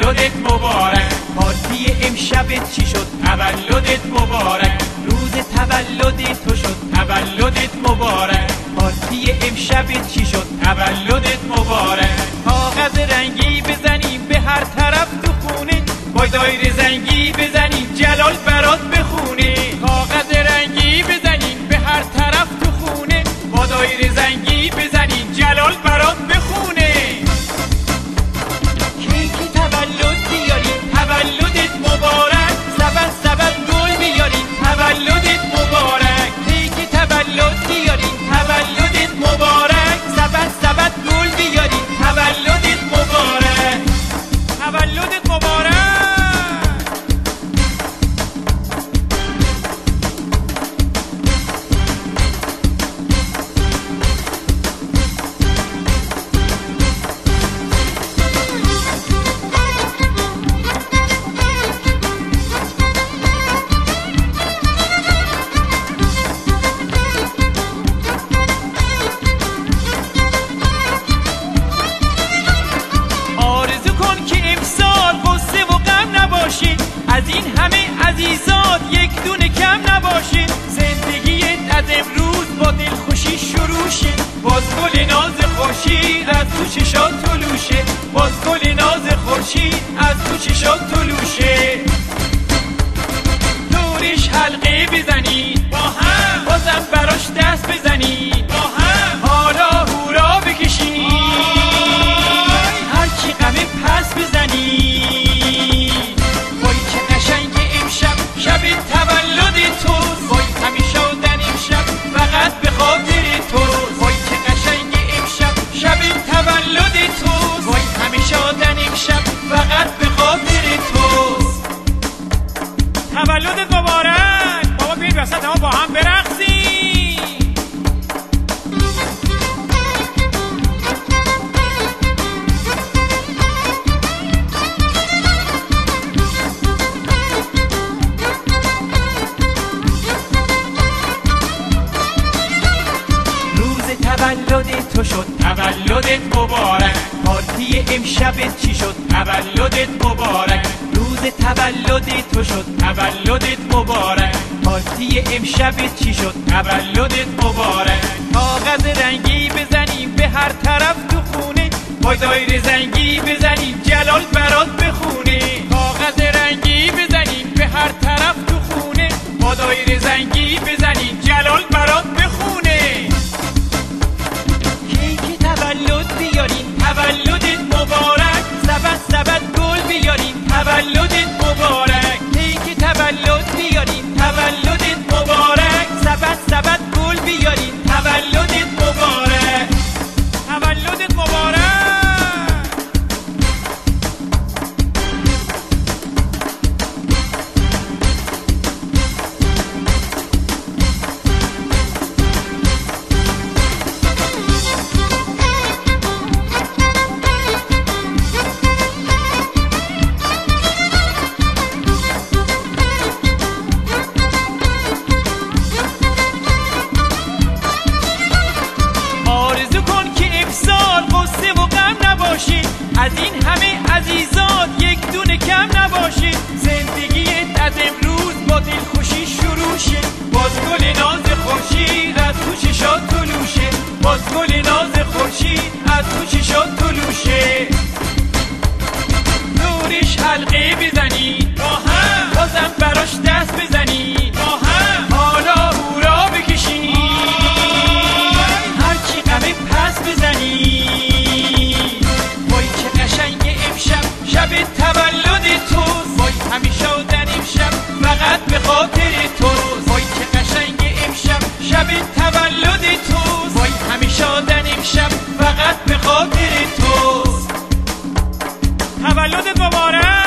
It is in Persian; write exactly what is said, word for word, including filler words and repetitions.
تولدت مبارک. پارتی امشبت چی شد؟ تولدت مبارک. روز تولد تو شد تولدت مبارک. پارتی امشبت چی شد؟ تولدت مبارک. کاغذ رنگی بزنیم به هر طرف تو خونه، با دایره زنگی بزنیم جلال برات بخونه. کاغذ رنگی بزنیم به هر طرف تو خونه، با دایره زنگی بزنیم جلال برات بخونه. کیک تولد بیاریم تولدت مبارک. سبد سبد گل بیاریم تولدت مبارک. کیک تولد بیاریم تولدت مبارک. سبد سبد گل بیاریم تولدت مبارک. تولدت مبارک. از این همه عزیزات یک دونه کم نباشه. زندگیت از امروز با دلخوشی شروع شه. باز گل ناز خورشید از تو چشات طلوشه. باز گل ناز خورشید از تو چشات طلوشه. دورش حلقه بزنید با هم، بازم براش دست بزنید با هم. حالا هورا بکشید، هر کی غمه پس بزنید. شب تولد توست، وای همیشه در امشب فقط به خاطر توست. وای که قشنگ امشب شب تولد توست، وای همیشه در امشب فقط به خاطر توست. تولدت مبارک. بابا بیاید وسط ما با هم برقصیم. تولد تو شد تولدت مبارک. پارتی امشبت چی شد؟ تولدت مبارک. روز تولد تو شد تولدت مبارک. پارتی امشبت چی شد؟ تولدت مبارک. کاغذ رنگی بزنیم به هر طرف تو خونه، با دایره زنگی بزنیم جلال برات بخونه. کاغذ رنگی بزنیم به هر طرف تو خونه، با دایره زنگی بزنیم جلال برات بخونه. تولد بیاریم تولدت مبارک. سبد سبد گل بیاریم تولدت مبارک. کیک تولد بیاریم تولدت مبارک. سبد سبد گل بیاریم تولدت مبارک. تولدت مبارک. از این همه عزیزات یک دونه کم نباشه. زندگیت از امروز با دلخوشی شروع شه. باز گل ناز خورشید از تو چشات طلوشه. باز گل ناز خورشید از تو چشات طلوشه. دورش حلقه بزنید با هم، بازم براش دست بزنید با هم. حالا هورا بکشید، هر کی غمه پس بزنید. شب تولد توست، وای همیشه در امشب فقط به خاطر توست. وای که قشنگ امشب شب تولد توست، وای همیشه در امشب فقط به خاطر توست. تولدت مبارک.